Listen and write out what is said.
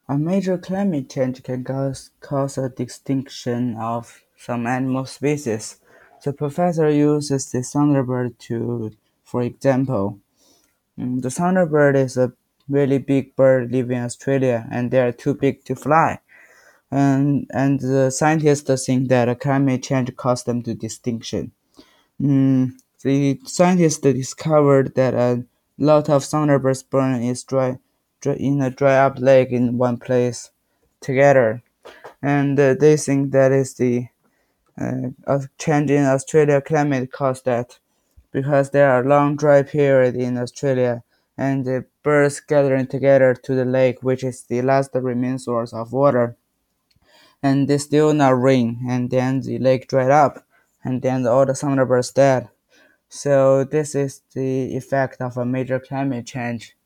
A major climate change can cause a extinction of some animal species. The professor uses the thunderbird for example. The thunderbird is a really big bird living in Australia, and they are too big to fly. And the scientists think that a climate change caused them to extinction. The scientists discovered that a lot of thunderbirds born in a dry up lake in one place together, and they think that is the a change in Australia climate caused that because there are long dry period in Australia and the birds gathering together to the lake, which is the last remaining source of water, and they still not rain, and then the lake dried up, and then all the thunderbirds dead. So this is the effect of a major climate change.